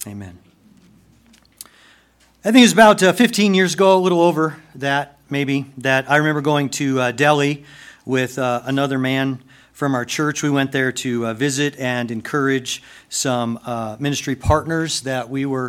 Amen. I think it was about 15 years ago, a little over that, maybe, that I remember going to Delhi with another man from our church. We went there to visit and encourage some ministry partners that we were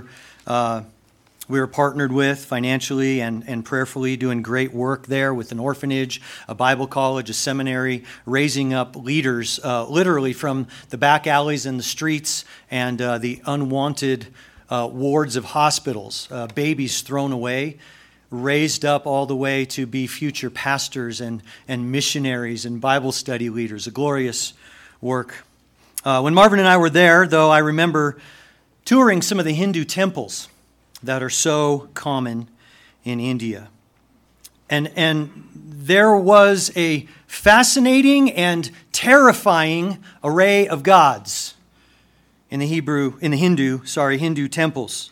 partnered with financially and prayerfully, doing great work there with an orphanage, a Bible college, a seminary, raising up leaders literally from the back alleys and the streets and the unwanted wards of hospitals, babies thrown away, raised up all the way to be future pastors and missionaries and Bible study leaders, a glorious work. When Marvin and I were there, though, I remember touring some of the Hindu temples that are so common in India. And there was a fascinating and terrifying array of gods in the Hindu temples.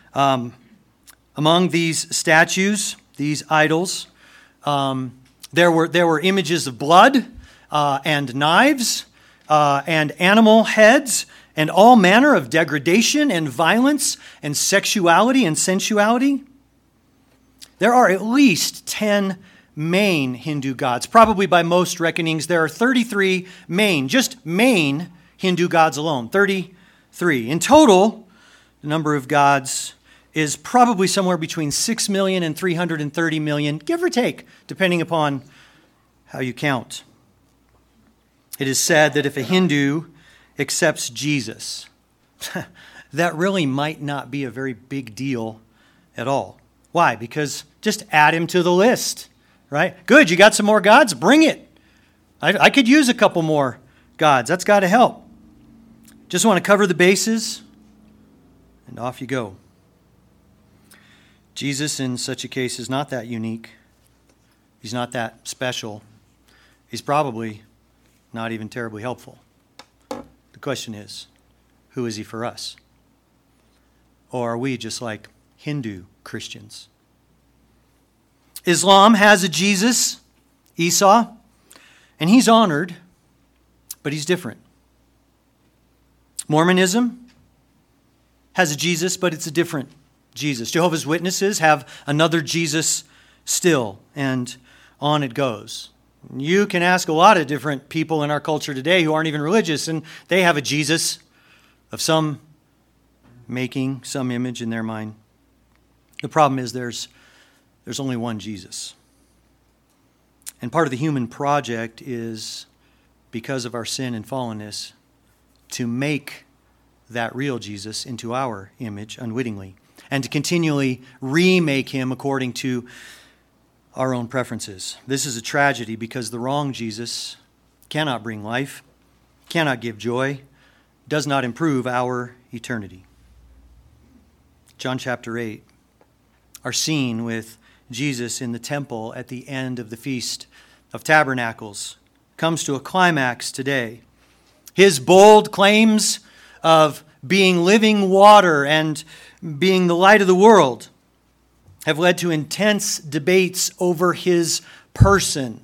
Among these statues, these idols, there were images of blood and knives and animal heads and all manner of degradation and violence and sexuality and sensuality. There are at least 10 main Hindu gods. Probably by most reckonings, there are 33 just main Hindu gods alone, 33. In total, the number of gods is probably somewhere between 6 million and 330 million, give or take, depending upon how you count. It is said that if a Hindu accepts Jesus, that really might not be a very big deal at all. Why? Because just add him to the list, right? Good, you got some more gods? Bring it. I could use a couple more gods. That's got to help. Just want to cover the bases, and off you go. Jesus, in such a case, is not that unique. He's not that special. He's probably not even terribly helpful. The question is, who is he for us? Or are we just like Hindu Christians? Islam has a Jesus, Isa, and he's honored, but he's different. Mormonism has a Jesus, but it's a different Jesus. Jehovah's Witnesses have another Jesus still, and on it goes. You can ask a lot of different people in our culture today who aren't even religious, and they have a Jesus of some making, some image in their mind. The problem is there's only one Jesus. And part of the human project is, because of our sin and fallenness, to make that real Jesus into our image unwittingly, and to continually remake him according to our own preferences. This is a tragedy because the wrong Jesus cannot bring life, cannot give joy, does not improve our eternity. John chapter 8, our scene with Jesus in the temple at the end of the Feast of Tabernacles, comes to a climax today. His bold claims of being living water and being the light of the world have led to intense debates over his person.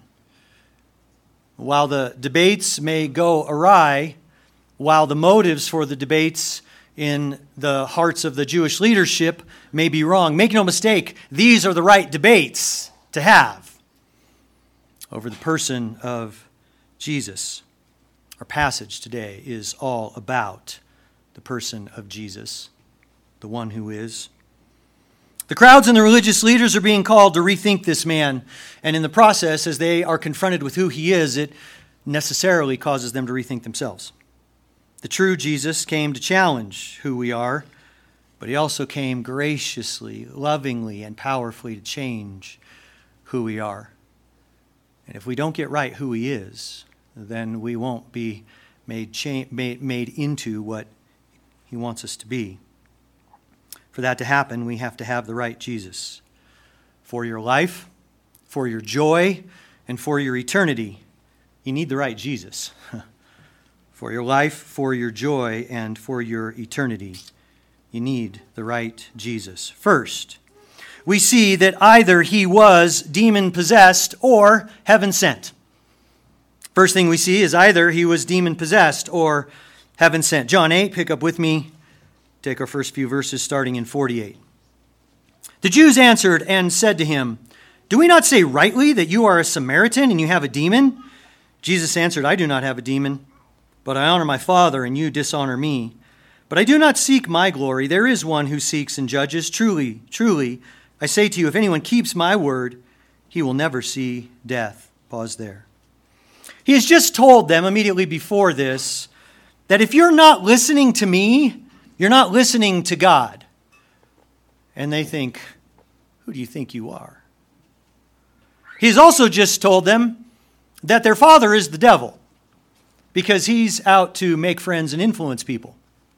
While the debates may go awry, while the motives for the debates in the hearts of the Jewish leadership may be wrong, make no mistake, these are the right debates to have over the person of Jesus. Our passage today is all about the person of Jesus, the one who is. The crowds and the religious leaders are being called to rethink this man, and in the process, as they are confronted with who he is, it necessarily causes them to rethink themselves. The true Jesus came to challenge who we are, but he also came graciously, lovingly, and powerfully to change who we are. And if we don't get right who he is, then we won't be made into what he wants us to be. For that to happen, we have to have the right Jesus. For your life, for your joy, and for your eternity, you need the right Jesus. For your life, for your joy, and for your eternity, you need the right Jesus. First, we see that either he was demon-possessed or heaven-sent. First thing we see is either he was demon-possessed or heaven-sent. John 8, pick up with me Take our first few verses starting in 48. The Jews answered and said to him, "Do we not say rightly that you are a Samaritan and you have a demon?" Jesus answered, "I do not have a demon, but I honor my Father, and you dishonor me. But I do not seek my glory. There is one who seeks and judges. Truly, truly, I say to you, if anyone keeps my word, he will never see death." Pause there. He has just told them immediately before this that if you're not listening to me, you're not listening to God. And they think, who do you think you are? He's also just told them that their father is the devil because he's out to make friends and influence people.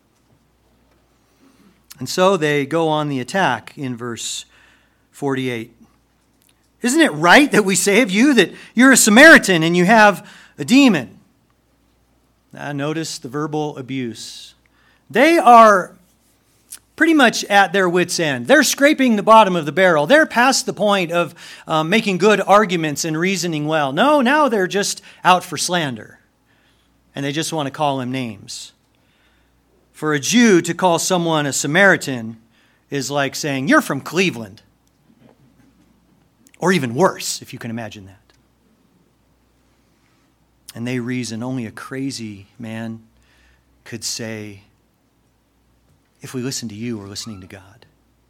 And so they go on the attack in verse 48. Isn't it right that we say of you that you're a Samaritan and you have a demon? Now notice the verbal abuse. They are pretty much at their wits' end. They're scraping the bottom of the barrel. They're past the point of making good arguments and reasoning well. No, now they're just out for slander. And they just want to call him names. For a Jew to call someone a Samaritan is like saying, "You're from Cleveland." Or even worse, if you can imagine that. And they reason only a crazy man could say, if we listen to you, we're listening to God.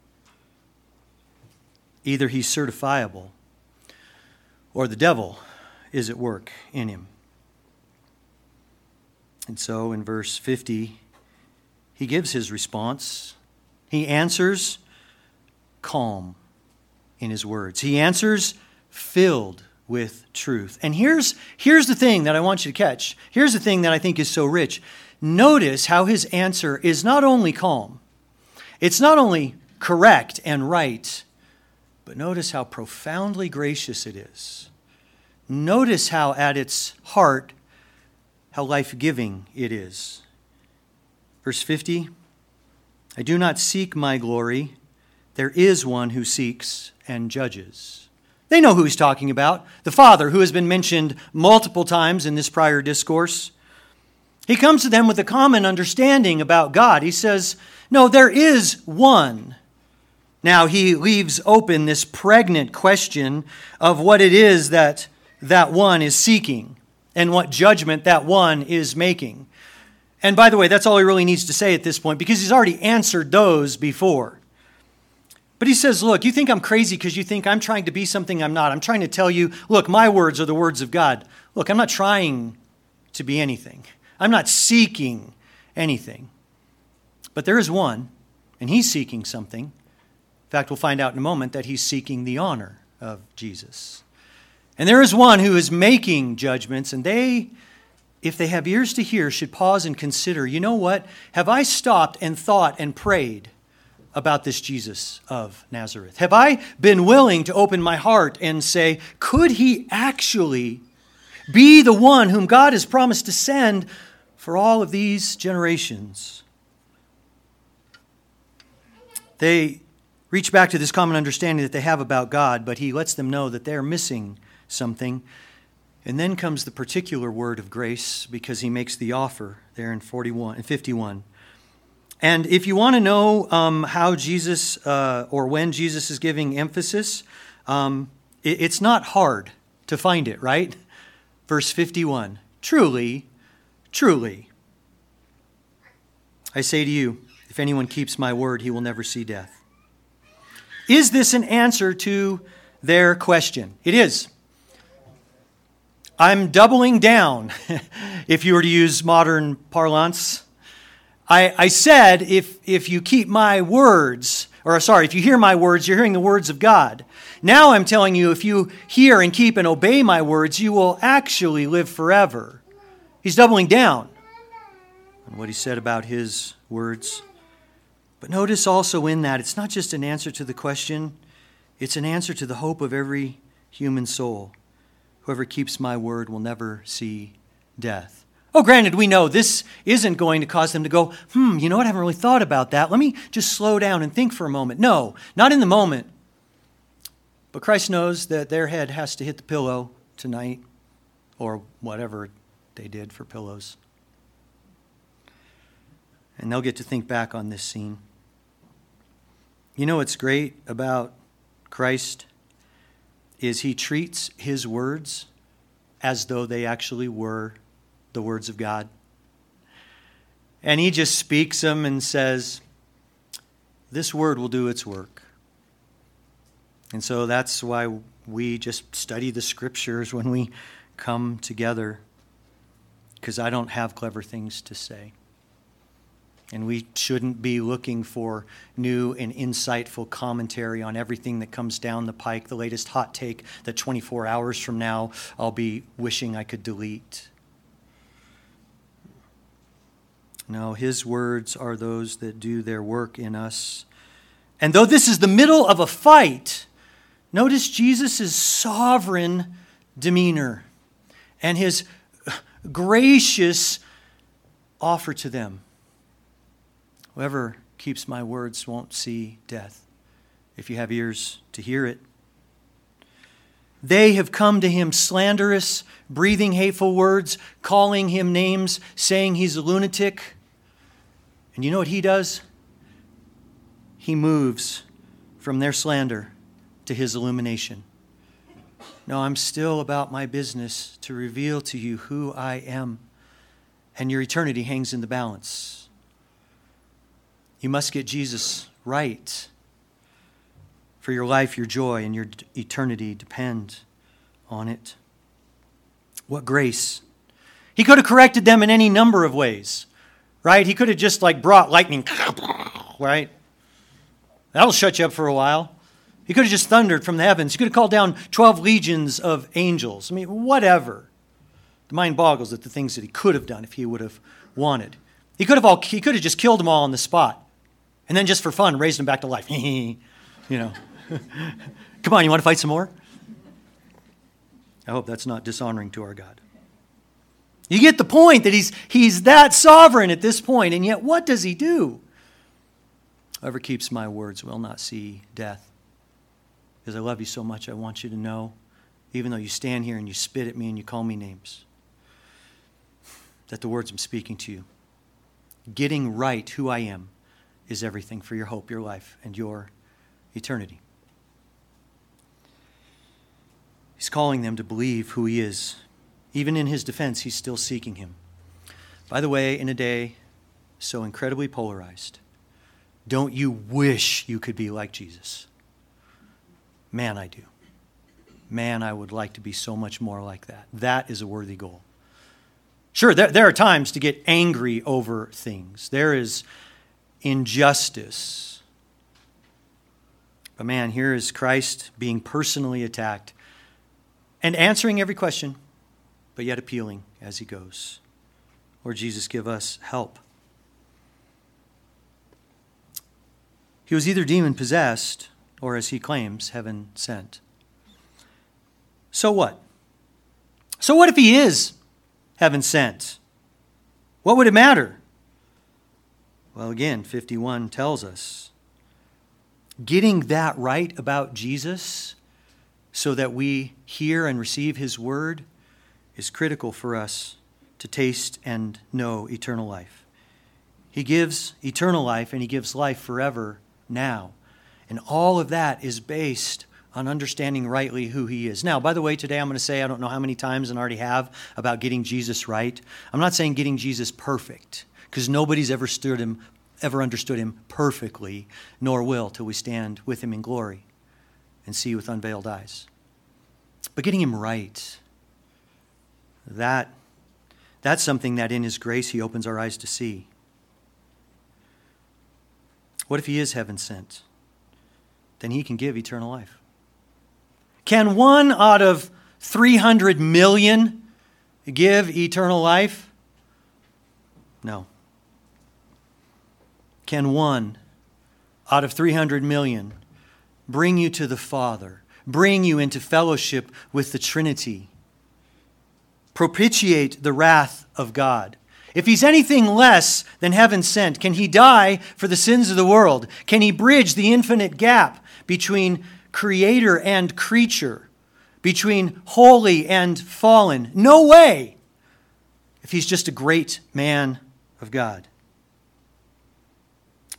Either he's certifiable or the devil is at work in him. And so in verse 50, he gives his response. He answers calm in his words. He answers filled with truth. And here's the thing that I want you to catch. Here's the thing that I think is so rich. Notice how his answer is not only calm, it's not only correct and right, but notice how profoundly gracious it is. Notice how at its heart, how life-giving it is. Verse 50, I do not seek my glory. There is one who seeks and judges. They know who he's talking about, the Father, who has been mentioned multiple times in this prior discourse. He comes to them with a common understanding about God. He says, no, there is one. Now he leaves open this pregnant question of what it is that one is seeking and what judgment that one is making. And by the way, that's all he really needs to say at this point because he's already answered those before. But he says, look, you think I'm crazy because you think I'm trying to be something I'm not. I'm trying to tell you, look, my words are the words of God. Look, I'm not trying to be anything. I'm not seeking anything. But there is one, and he's seeking something. In fact, we'll find out in a moment that he's seeking the honor of Jesus. And there is one who is making judgments, and they, if they have ears to hear, should pause and consider, you know what? Have I stopped and thought and prayed about this Jesus of Nazareth? Have I been willing to open my heart and say, could he actually be the one whom God has promised to send for all of these generations? They reach back to this common understanding that they have about God, but he lets them know that they're missing something. And then comes the particular word of grace because he makes the offer there in 51. And if you want to know how Jesus or when Jesus is giving emphasis, it's not hard to find it, right? Verse 51, truly, truly, I say to you, if anyone keeps my word, he will never see death. Is this an answer to their question? It is. I'm doubling down, if you were to use modern parlance. I said, if you keep my words, if you hear my words, you're hearing the words of God. Now I'm telling you, if you hear and keep and obey my words, you will actually live forever. He's doubling down on what he said about his words. But notice also in that, it's not just an answer to the question, it's an answer to the hope of every human soul. Whoever keeps my word will never see death. Oh, granted, we know this isn't going to cause them to go, you know what, I haven't really thought about that. Let me just slow down and think for a moment. No, not in the moment. But Christ knows that their head has to hit the pillow tonight or whatever they did for pillows. And they'll get to think back on this scene. You know what's great about Christ is he treats his words as though they actually were the words of God. And he just speaks them and says, this word will do its work. And so that's why we just study the scriptures when we come together, because I don't have clever things to say. And we shouldn't be looking for new and insightful commentary on everything that comes down the pike, the latest hot take that 24 hours from now I'll be wishing I could delete. No, his words are those that do their work in us. And though this is the middle of a fight, notice Jesus' sovereign demeanor and his gracious offer to them. Whoever keeps my words won't see death, if you have ears to hear it. They have come to him slanderous, breathing hateful words, calling him names, saying he's a lunatic. And you know what he does? He moves from their slander to his illumination. No, I'm still about my business to reveal to you who I am. And your eternity hangs in the balance. You must get Jesus right. For your life, your joy, and your eternity depend on it. What grace. He could have corrected them in any number of ways, right? He could have just brought lightning, right? That'll shut you up for a while. He could have just thundered from the heavens. He could have called down 12 legions of angels. I mean, whatever. The mind boggles at the things that he could have done if he would have wanted. He could have just killed them all on the spot. And then just for fun, raised them back to life. You know. Come on, you want to fight some more? I hope that's not dishonoring to our God. You get the point that he's that sovereign at this point, and yet what does he do? Whoever keeps my words will not see death. Because I love you so much, I want you to know, even though you stand here and you spit at me and you call me names, that the words I'm speaking to you, getting right who I am, is everything for your hope, your life, and your eternity. He's calling them to believe who he is. Even in his defense, he's still seeking him. By the way, in a day so incredibly polarized, don't you wish you could be like Jesus? Man, I do. Man, I would like to be so much more like that. That is a worthy goal. Sure, there are times to get angry over things. There is injustice. But man, here is Christ being personally attacked and answering every question, but yet appealing as he goes. Lord Jesus, give us help. He was either demon-possessed or, as he claims, heaven sent. So what? So what if he is heaven sent? What would it matter? Well, again, 51 tells us, getting that right about Jesus so that we hear and receive his word is critical for us to taste and know eternal life. He gives eternal life and he gives life forever now. And all of that is based on understanding rightly who he is. Now, by the way, today I'm going to say, I don't know how many times and already have, about getting Jesus right. I'm not saying getting Jesus perfect, because nobody's ever understood him perfectly, nor will till we stand with him in glory and see with unveiled eyes. But getting him right, that's something that in his grace he opens our eyes to see. What if he is heaven sent? Then he can give eternal life. Can 1 out of 300 million give eternal life? No. Can 1 out of 300 million bring you to the Father, bring you into fellowship with the Trinity, propitiate the wrath of God? If he's anything less than heaven sent, can he die for the sins of the world? Can he bridge the infinite gap between creator and creature, between holy and fallen? No way, if he's just a great man of God.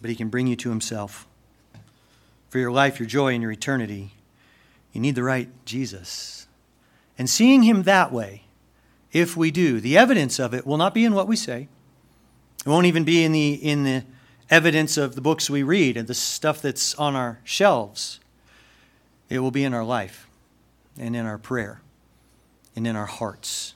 but he can bring you to himself. For your life, your joy, and your eternity, you need the right Jesus. And seeing him that way, if we do, the evidence of it will not be in what we say. It won't even be in the evidence of the books we read and the stuff that's on our shelves. It will be in our life and in our prayer and in our hearts,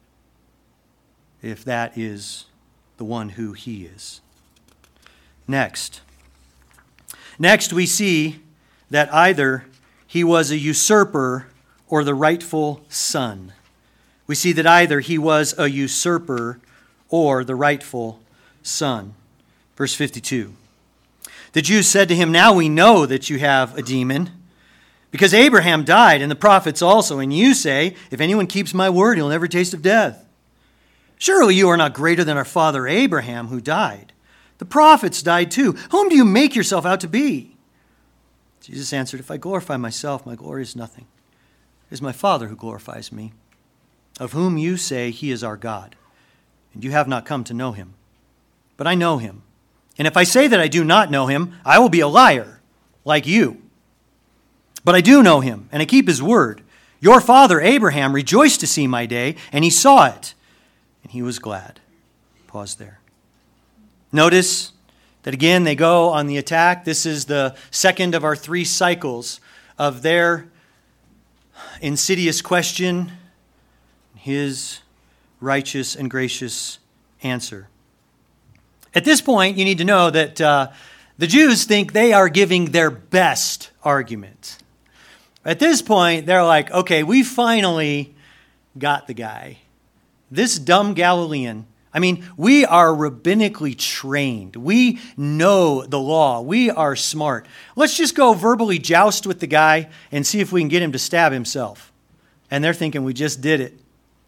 if that is the one who he is. Next we see that either he was a usurper or the rightful son. We see that either he was a usurper or the rightful son. Verse 52. The Jews said to him, "Now we know that you have a demon, because Abraham died and the prophets also, and you say, 'If anyone keeps my word, he'll never taste of death.' Surely you are not greater than our father Abraham, who died. The prophets died too. Whom do you make yourself out to be?" Jesus answered, "If I glorify myself, my glory is nothing. It is my Father who glorifies me, of whom you say he is our God. And you have not come to know him. But I know him. And if I say that I do not know him, I will be a liar, like you. But I do know him, and I keep his word. Your father Abraham rejoiced to see my day, and he saw it, and he was glad." Pause there. Notice that again they go on the attack. This is the second of our 3 cycles of their insidious question, his righteous and gracious answer. At this point, you need to know that the Jews think they are giving their best argument. At this point, they're like, okay, we finally got the guy. This dumb Galilean. I mean, we are rabbinically trained. We know the law. We are smart. Let's just go verbally joust with the guy and see if we can get him to stab himself. And they're thinking we just did it.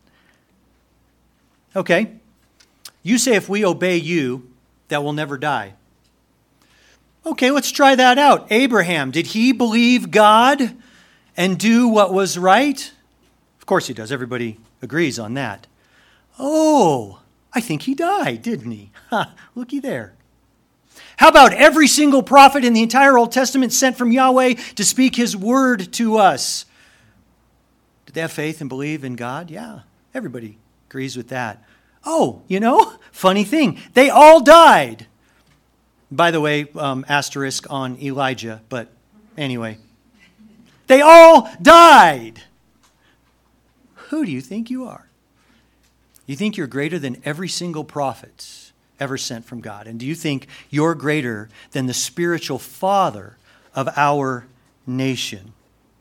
Okay. You say if we obey you, that we'll never die. Okay, let's try that out. Abraham, did he believe God and do what was right? Of course he does. Everybody agrees on that. Oh, I think he died, didn't he? Looky there. How about every single prophet in the entire Old Testament sent from Yahweh to speak his word to us? Did they have faith and believe in God? Yeah, everybody agrees with that. Oh, funny thing. They all died. By the way, asterisk on Elijah, but anyway. They all died. Who do you think you are? You think you're greater than every single prophet ever sent from God? And do you think you're greater than the spiritual father of our nation?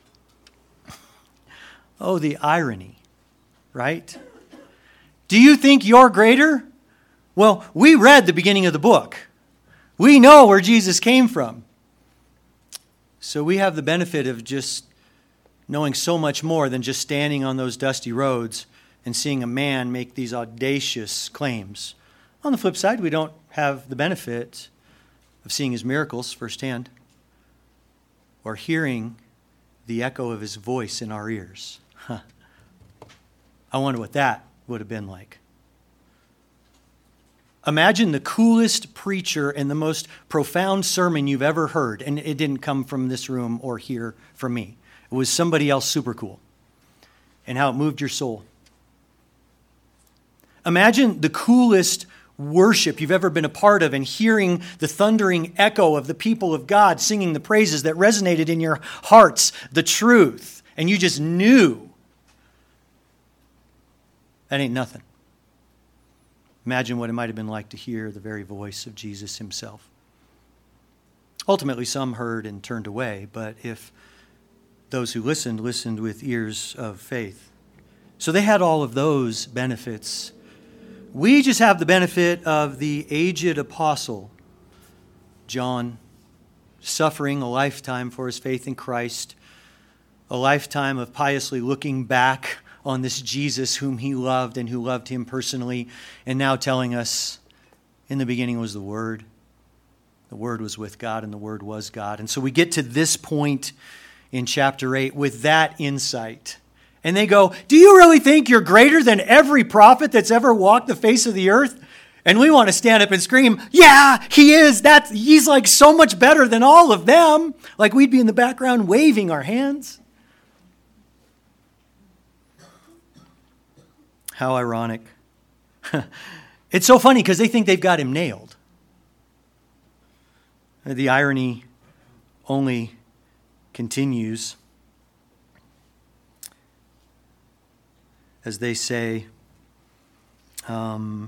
Oh, the irony, right? Do you think you're greater? Well, we read the beginning of the book. We know where Jesus came from. So we have the benefit of just knowing so much more than just standing on those dusty roads and seeing a man make these audacious claims. On the flip side, we don't have the benefit of seeing his miracles firsthand or hearing the echo of his voice in our ears. I wonder what that would have been like. Imagine the coolest preacher and the most profound sermon you've ever heard, and it didn't come from this room or here from me. It was somebody else super cool, and how it moved your soul. Imagine the coolest worship you've ever been a part of and hearing the thundering echo of the people of God singing the praises that resonated in your hearts, the truth, and you just knew. That ain't nothing. Imagine what it might have been like to hear the very voice of Jesus himself. Ultimately, some heard and turned away, but if those who listened with ears of faith. So they had all of those benefits. We just have the benefit of the aged apostle, John, suffering a lifetime for his faith in Christ, a lifetime of piously looking back on this Jesus whom he loved and who loved him personally, and now telling us, in the beginning was the Word. The Word was with God, and the Word was God. And so we get to this point in chapter 8 with that insight. And they go, do you really think you're greater than every prophet that's ever walked the face of the earth? And we want to stand up and scream, yeah, he is. He's like so much better than all of them. Like we'd be in the background waving our hands. How ironic. It's so funny because they think they've got him nailed. The irony only continues as they say, I'll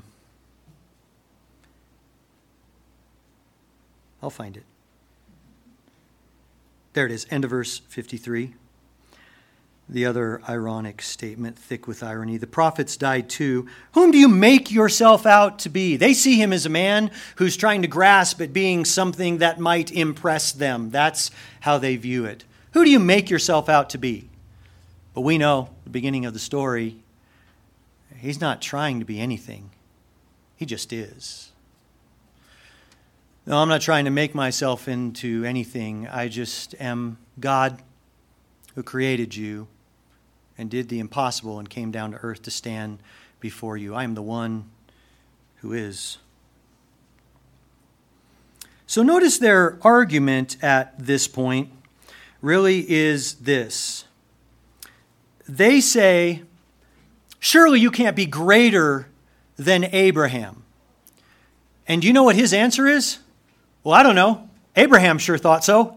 find it. There it is, end of verse 53. The other ironic statement, thick with irony. The prophets died too. Whom do you make yourself out to be? They see him as a man who's trying to grasp at being something that might impress them. That's how they view it. Who do you make yourself out to be? But we know, the beginning of the story, he's not trying to be anything. He just is. No, I'm not trying to make myself into anything. I just am God who created you and did the impossible and came down to earth to stand before you. I am the one who is. So notice their argument at this point really is this. They say, surely you can't be greater than Abraham. And do you know what his answer is? Well, I don't know. Abraham sure thought so.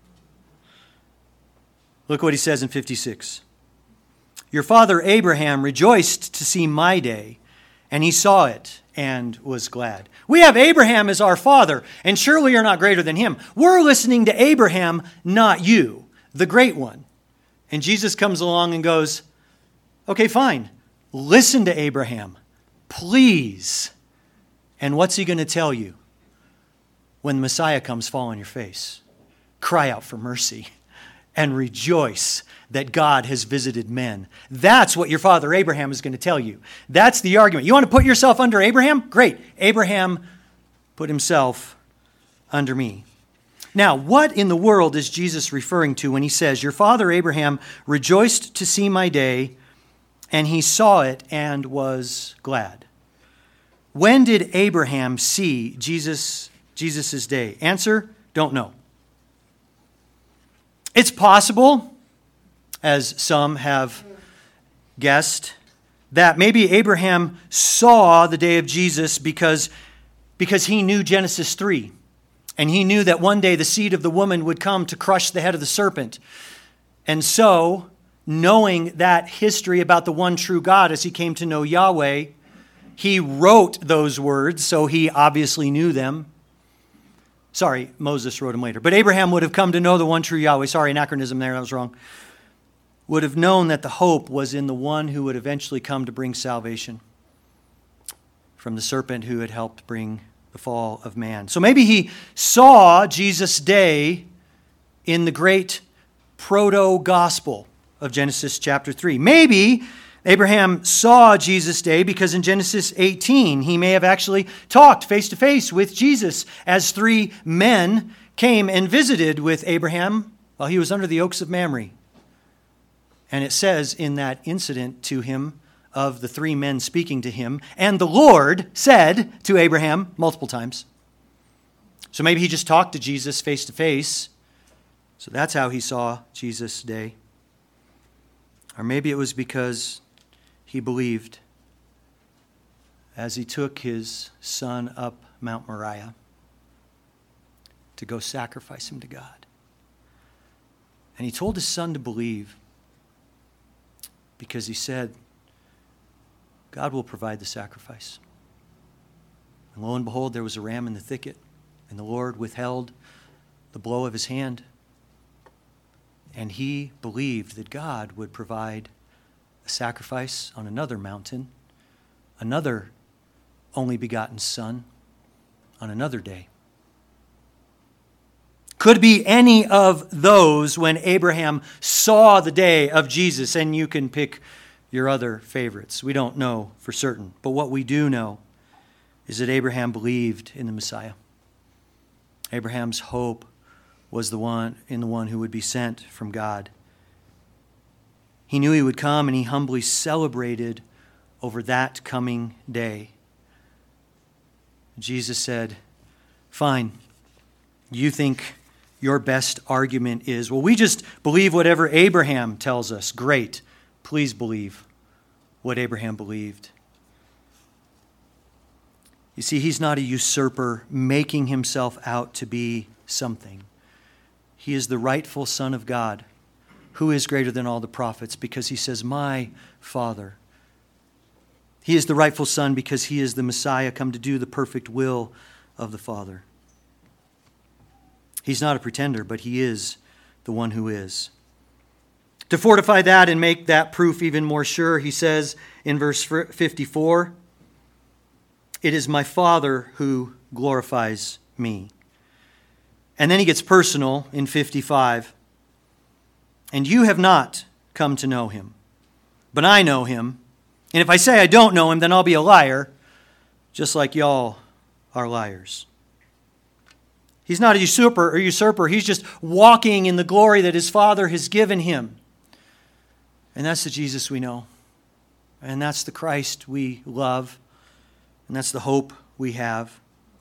Look what he says in 56. Your father Abraham rejoiced to see my day, and he saw it and was glad. We have Abraham as our father, and surely you're not greater than him. We're listening to Abraham, not you, the great one. And Jesus comes along and goes, okay, fine. Listen to Abraham, please. And what's he going to tell you? When the Messiah comes, fall on your face. Cry out for mercy and rejoice that God has visited men. That's what your father Abraham is going to tell you. That's the argument. You want to put yourself under Abraham? Great. Abraham put himself under me. Now, what in the world is Jesus referring to when he says, your father Abraham rejoiced to see my day, and he saw it and was glad? When did Abraham see Jesus' day? Answer, don't know. It's possible, as some have guessed, that maybe Abraham saw the day of Jesus because he knew Genesis 3. And he knew that one day the seed of the woman would come to crush the head of the serpent. And so, knowing that history about the one true God as he came to know Yahweh, he wrote those words, so he obviously knew them. Sorry, Moses wrote them later. But Abraham would have come to know the one true Yahweh. Sorry, anachronism there, that was wrong. Would have known that the hope was in the one who would eventually come to bring salvation from the serpent who had helped bring the fall of man. So maybe he saw Jesus' day in the great proto-gospel of Genesis chapter 3. Maybe Abraham saw Jesus' day because in Genesis 18, he may have actually talked face to face with Jesus as three men came and visited with Abraham while he was under the oaks of Mamre. And it says in that incident to him of the three men speaking to him, and the Lord said to Abraham multiple times. So maybe he just talked to Jesus face to face. So that's how he saw Jesus' day. Or maybe it was because he believed as he took his son up Mount Moriah to go sacrifice him to God. And he told his son to believe because he said, God will provide the sacrifice. And lo and behold, there was a ram in the thicket, and the Lord withheld the blow of his hand. And he believed that God would provide a sacrifice on another mountain, another only begotten son, on another day. Could be any of those when Abraham saw the day of Jesus, and you can pick your other favorites. We don't know for certain, but what we do know is that Abraham believed in the Messiah. Abraham's hope was the one who would be sent from God. He knew he would come, and he humbly celebrated over that coming day. Jesus said, fine, you think your best argument is, well, we just believe whatever Abraham tells us. Great. Please believe what Abraham believed. You see, he's not a usurper making himself out to be something. He is the rightful Son of God, who is greater than all the prophets, because he says, my Father. He is the rightful Son because he is the Messiah, come to do the perfect will of the Father. He's not a pretender, but he is the one who is. To fortify that and make that proof even more sure, he says in verse 54, it is my Father who glorifies me. And then he gets personal in 55. And you have not come to know him, but I know him. And if I say I don't know him, then I'll be a liar, just like y'all are liars. He's not a usurper. He's just walking in the glory that his Father has given him. And that's the Jesus we know. And that's the Christ we love. And that's the hope we have.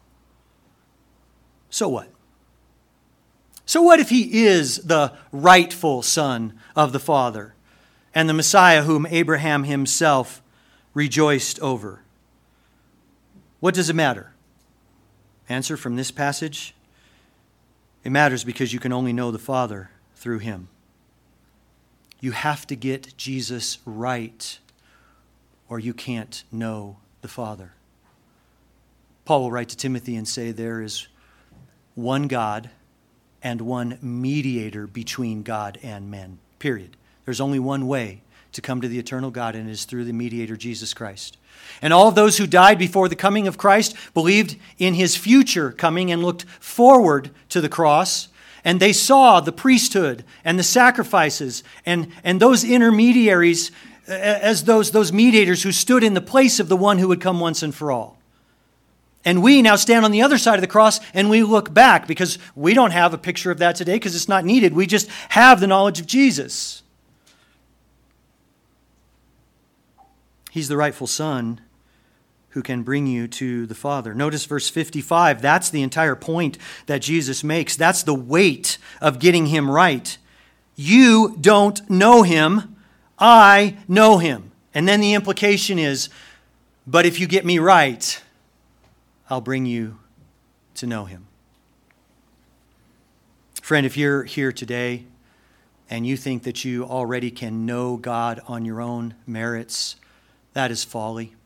So what? So what if he is the rightful Son of the Father and the Messiah whom Abraham himself rejoiced over? What does it matter? Answer from this passage: it matters because you can only know the Father through him. You have to get Jesus right, or you can't know the Father. Paul will write to Timothy and say there is one God and one mediator between God and men, period. There's only one way to come to the eternal God, and it is through the mediator, Jesus Christ. And all of those who died before the coming of Christ believed in his future coming and looked forward to the cross, and they saw the priesthood and the sacrifices and those intermediaries as those mediators who stood in the place of the one who would come once and for all. And we now stand on the other side of the cross and we look back, because we don't have a picture of that today because it's not needed. We just have the knowledge of Jesus. He's the rightful Son who can bring you to the Father. Notice verse 55. That's the entire point that Jesus makes. That's the weight of getting him right. You don't know him. I know him. And then the implication is, but if you get me right, I'll bring you to know him. Friend, if you're here today and you think that you already can know God on your own merits, that is folly.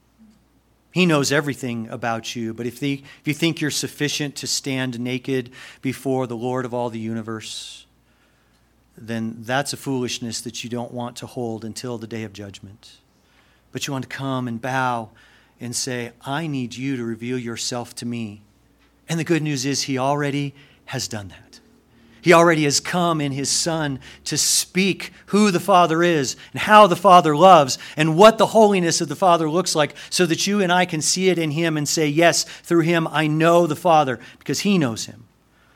He knows everything about you, but if you think you're sufficient to stand naked before the Lord of all the universe, then that's a foolishness that you don't want to hold until the day of judgment. But you want to come and bow and say, I need you to reveal yourself to me. And the good news is he already has done that. He already has come in his Son to speak who the Father is and how the Father loves and what the holiness of the Father looks like, so that you and I can see it in him and say, yes, through him I know the Father because he knows him.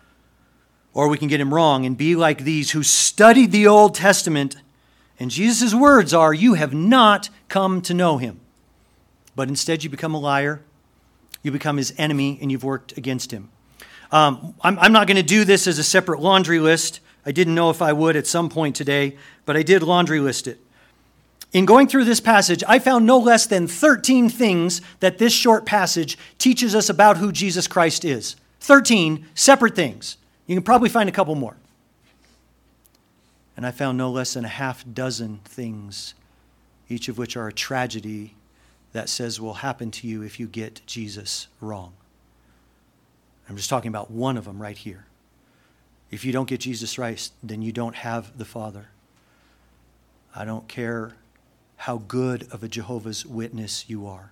Or we can get him wrong and be like these who studied the Old Testament, and Jesus' words are, you have not come to know him. But instead you become a liar, you become his enemy, and you've worked against him. I'm not going to do this as a separate laundry list. I didn't know if I would at some point today, but I did laundry list it. In going through this passage, I found no less than 13 things that this short passage teaches us about who Jesus Christ is. 13 separate things. You can probably find a couple more. And I found no less than a half dozen things, each of which are a tragedy that says will happen to you if you get Jesus wrong. I'm just talking about one of them right here. If you don't get Jesus right, then you don't have the Father. I don't care how good of a Jehovah's Witness you are.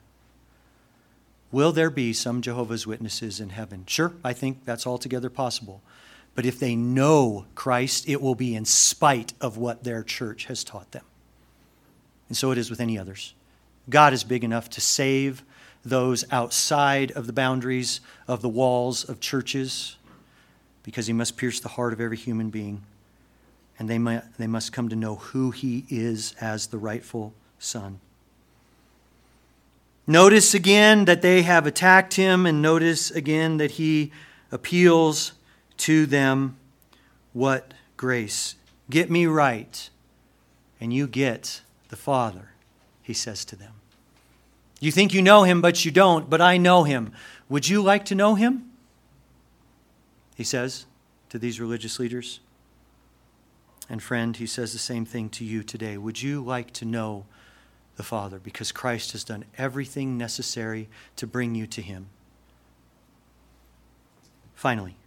Will there be some Jehovah's Witnesses in heaven? Sure, I think that's altogether possible. But if they know Christ, it will be in spite of what their church has taught them. And so it is with any others. God is big enough to save those outside of the boundaries of the walls of churches, because he must pierce the heart of every human being. And they must come to know who he is as the rightful Son. Notice again that they have attacked him, and notice again that he appeals to them. What grace? Get me right, and you get the Father, he says to them. You think you know him, but you don't, but I know him. Would you like to know him? He says to these religious leaders. And friend, he says the same thing to you today. Would you like to know the Father? Because Christ has done everything necessary to bring you to him. Finally,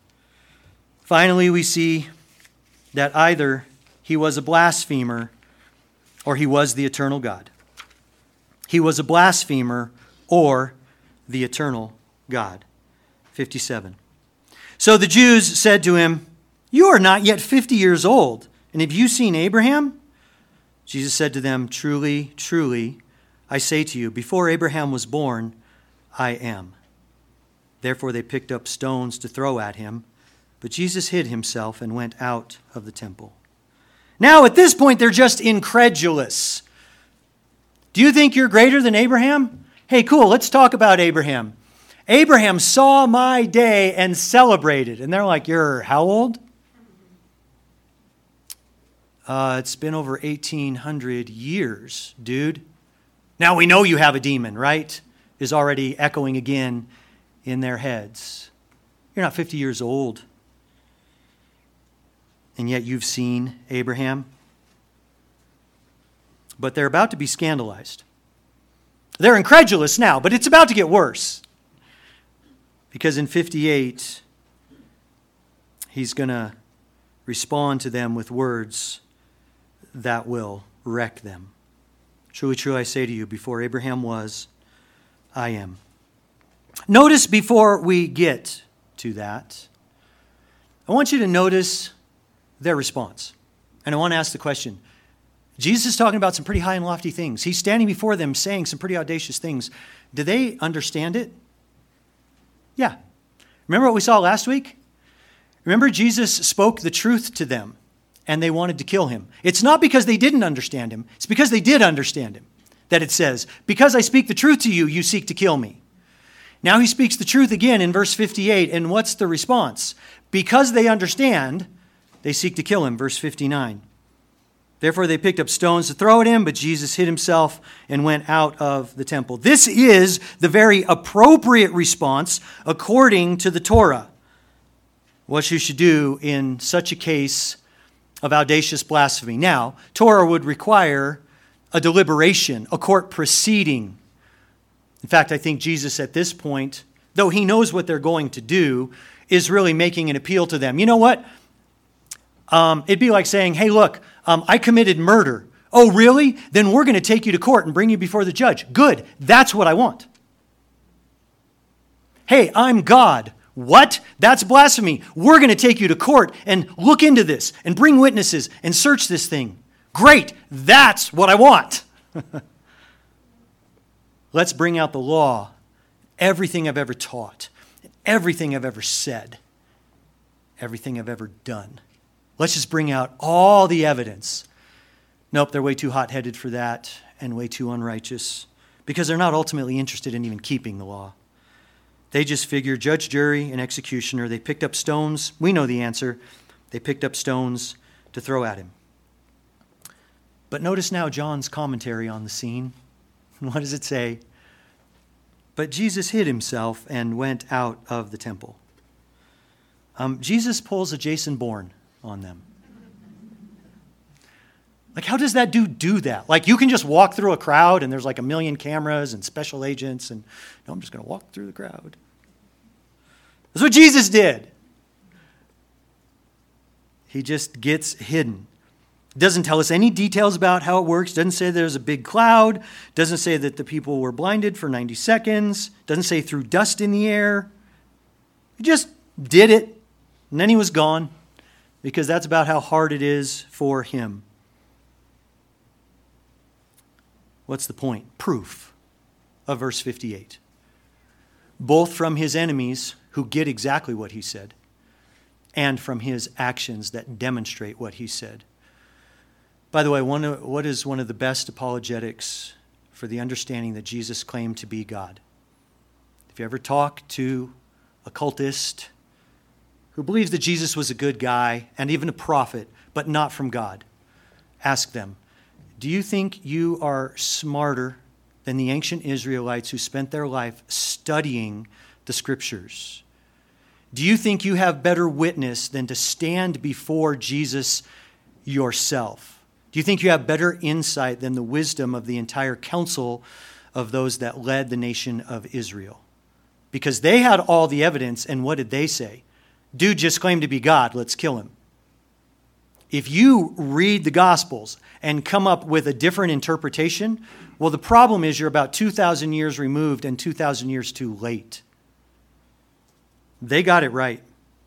we see that either he was a blasphemer or he was the eternal God. He was a blasphemer or the eternal God. 57. So the Jews said to him, you are not yet 50 years old, and have you seen Abraham? Jesus said to them, truly, truly, I say to you, before Abraham was born, I am. Therefore they picked up stones to throw at him, but Jesus hid himself and went out of the temple. Now at this point they're just incredulous. Do you think you're greater than Abraham? Hey, cool, let's talk about Abraham. Abraham saw my day and celebrated. And they're like, you're how old? It's been over 1,800 years, dude. Now we know you have a demon, right? Is already echoing again in their heads. You're not 50 years old. And yet you've seen Abraham. But they're about to be scandalized. They're incredulous now, but it's about to get worse. Because in 58, he's going to respond to them with words that will wreck them. Truly, truly, I say to you, before Abraham was, I am. Notice before we get to that, I want you to notice their response. And I want to ask the question. Jesus is talking about some pretty high and lofty things. He's standing before them saying some pretty audacious things. Do they understand it? Yeah. Remember what we saw last week? Remember Jesus spoke the truth to them and they wanted to kill him. It's not because they didn't understand him. It's because they did understand him that it says, because I speak the truth to you, you seek to kill me. Now he speaks the truth again in verse 58. And what's the response? Because they understand, they seek to kill him. Verse 59. Therefore they picked up stones to throw at him, but Jesus hid himself and went out of the temple. This is the very appropriate response according to the Torah. What you should do in such a case of audacious blasphemy. Now, Torah would require a deliberation, a court proceeding. In fact, I think Jesus at this point, though he knows what they're going to do, is really making an appeal to them. You know what? It'd be like saying, hey, look, I committed murder. Oh, really? Then we're going to take you to court and bring you before the judge. Good. That's what I want. Hey, I'm God. What? That's blasphemy. We're going to take you to court and look into this and bring witnesses and search this thing. Great. That's what I want. Let's bring out the law, everything I've ever taught, everything I've ever said, everything I've ever done. Let's just bring out all the evidence. Nope, they're way too hot-headed for that and way too unrighteous because they're not ultimately interested in even keeping the law. They just figure judge, jury, and executioner. They picked up stones. We know the answer. They picked up stones to throw at him. But notice now John's commentary on the scene. What does it say? But Jesus hid himself and went out of the temple. Jesus pulls a Jason Bourne on them. Like, how does that dude do that? Like, you can just walk through a crowd and there's like 1 million cameras and special agents and, no, I'm just going to walk through the crowd. That's what Jesus did. He just gets hidden. Doesn't tell us any details about how it works. Doesn't say there's a big cloud. Doesn't say that the people were blinded for 90 seconds. Doesn't say threw dust in the air. He just did it. And then he was gone. Because that's about how hard it is for him. What's the point? Proof of verse 58. Both from his enemies who get exactly what he said and from his actions that demonstrate what he said. By the way, what is one of the best apologetics for the understanding that Jesus claimed to be God. If you ever talk to a cultist who believes that Jesus was a good guy and even a prophet, but not from God, ask them, do you think you are smarter than the ancient Israelites who spent their life studying the Scriptures? Do you think you have better witness than to stand before Jesus yourself? Do you think you have better insight than the wisdom of the entire council of those that led the nation of Israel? Because they had all the evidence, and what did they say? Dude just claimed to be God, let's kill him. If you read the Gospels and come up with a different interpretation, well, the problem is you're about 2,000 years removed and 2,000 years too late. They got it right.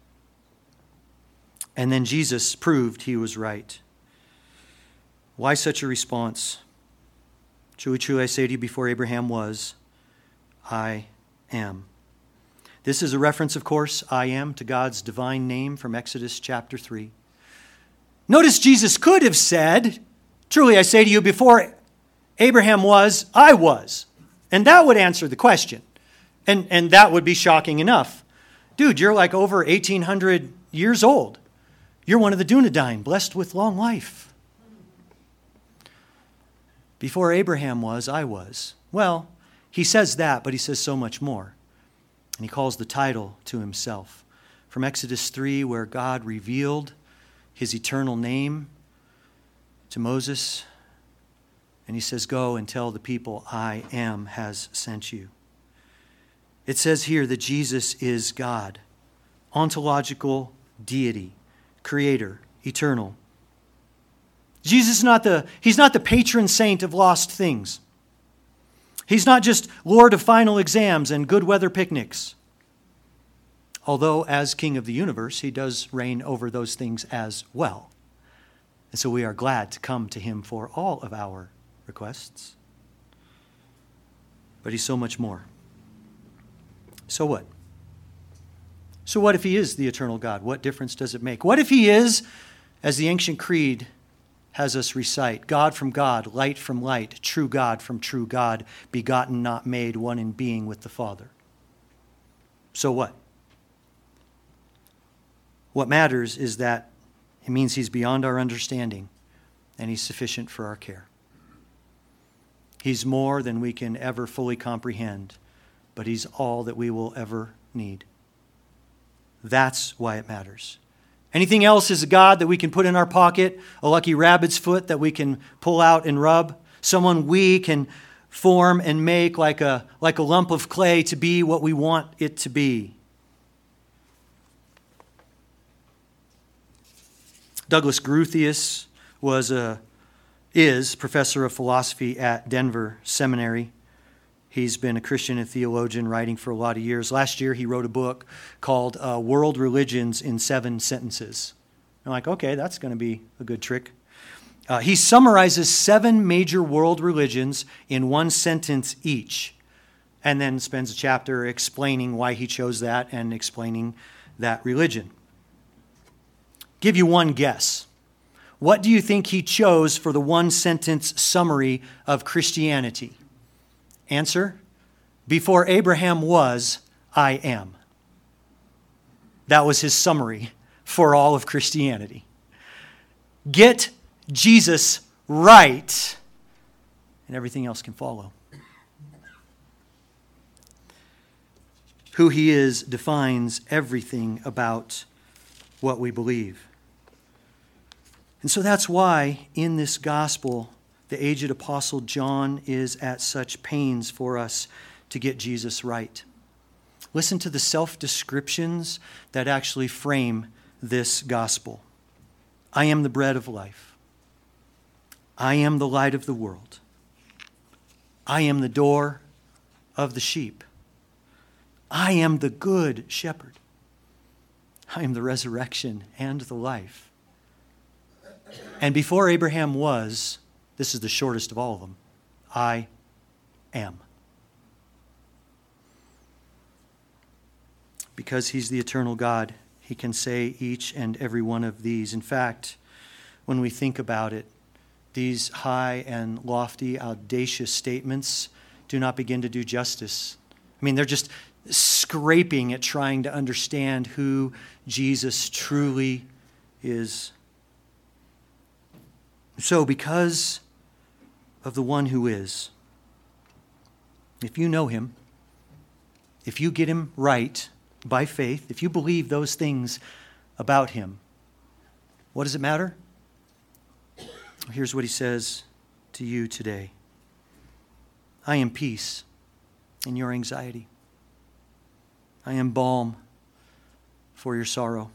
And then Jesus proved he was right. Why such a response? Truly, truly, I say to you, before Abraham was, I am. This is a reference, of course, I am, to God's divine name from Exodus chapter 3. Notice Jesus could have said, truly, I say to you, before Abraham was, I was. And that would answer the question. And that would be shocking enough. Dude, you're like over 1,800 years old. You're one of the Dunedain, blessed with long life. Before Abraham was, I was. Well, he says that, but he says so much more. And he calls the title to himself. From Exodus 3, where God revealed his eternal name to Moses. And he says, go and tell the people, I am has sent you. It says here that Jesus is God, ontological deity, creator, eternal. Jesus is he's not the patron saint of lost things. He's not just Lord of final exams and good weather picnics. Although, as King of the universe, he does reign over those things as well. And so we are glad to come to him for all of our requests. But he's so much more. So what? So what if he is the eternal God? What difference does it make? What if he is, as the ancient creed has us recite, God from God, light from light, true God from true God, begotten, not made, one in being with the Father? So what? What matters is that it means he's beyond our understanding and he's sufficient for our care. He's more than we can ever fully comprehend, but he's all that we will ever need. That's why it matters. Anything else is a God that we can put in our pocket, a lucky rabbit's foot that we can pull out and rub, someone we can form and make like a lump of clay to be what we want it to be. Douglas Groothuis is professor of philosophy at Denver Seminary. He's been a Christian and theologian writing for a lot of years. Last year, he wrote a book called World Religions in 7 Sentences. I'm like, okay, that's going to be a good trick. He summarizes 7 major world religions in 1 sentence each, and then spends a chapter explaining why he chose that and explaining that religion. Give you one guess. What do you think he chose for the 1 sentence summary of Christianity? Answer, before Abraham was, I am. That was his summary for all of Christianity. Get Jesus right, and everything else can follow. Who he is defines everything about what we believe. And so that's why in this gospel, the aged apostle John is at such pains for us to get Jesus right. Listen to the self-descriptions that actually frame this gospel. I am the bread of life. I am the light of the world. I am the door of the sheep. I am the good shepherd. I am the resurrection and the life. And before Abraham was, this is the shortest of all of them, I am. Because he's the eternal God, he can say each and every one of these. In fact, when we think about it, these high and lofty, audacious statements do not begin to do justice. I mean, they're just scraping at trying to understand who Jesus truly is. So, because of the one who is, if you know him, if you get him right by faith, if you believe those things about him, what does it matter? Here's what he says to you today. I am peace in your anxiety. I am balm for your sorrow.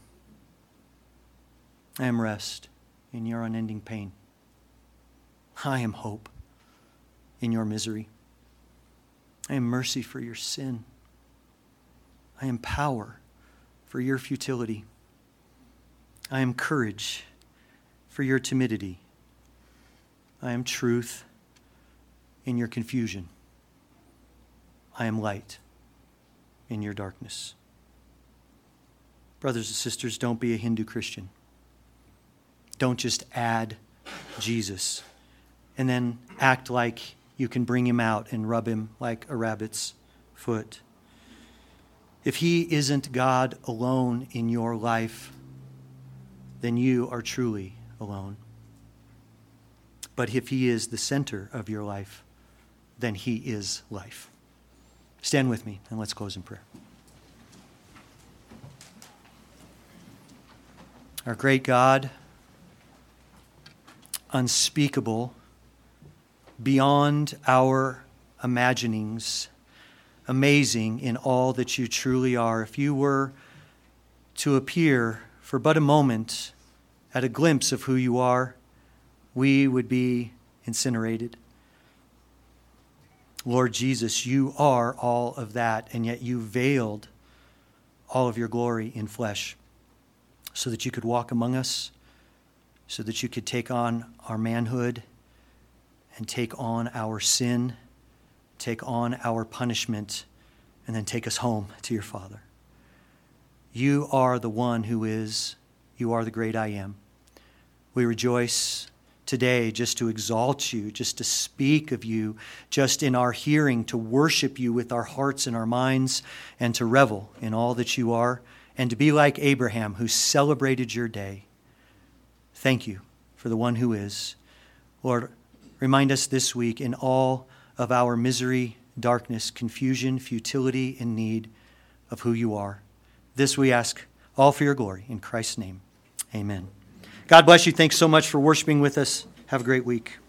I am rest in your unending pain. I am hope in your misery. I am mercy for your sin. I am power for your futility. I am courage for your timidity. I am truth in your confusion. I am light in your darkness. Brothers and sisters, don't be a Hindu Christian. Don't just add Jesus and then act like you can bring him out and rub him like a rabbit's foot. If he isn't God alone in your life, then you are truly alone. But if he is the center of your life, then he is life. Stand with me and let's close in prayer. Our great God, unspeakable, beyond our imaginings, amazing in all that you truly are. If you were to appear for but a moment at a glimpse of who you are, we would be incinerated. Lord Jesus, you are all of that, and yet you veiled all of your glory in flesh so that you could walk among us, so that you could take on our manhood and take on our sin, take on our punishment, and then take us home to your Father. You are the one who is, you are the great I am. We rejoice today just to exalt you, just to speak of you, just in our hearing, to worship you with our hearts and our minds, and to revel in all that you are, and to be like Abraham who celebrated your day. Thank you for the one who is. Lord, remind us this week in all of our misery, darkness, confusion, futility, and need of who you are. This we ask all for your glory. In Christ's name, amen. God bless you. Thanks so much for worshiping with us. Have a great week.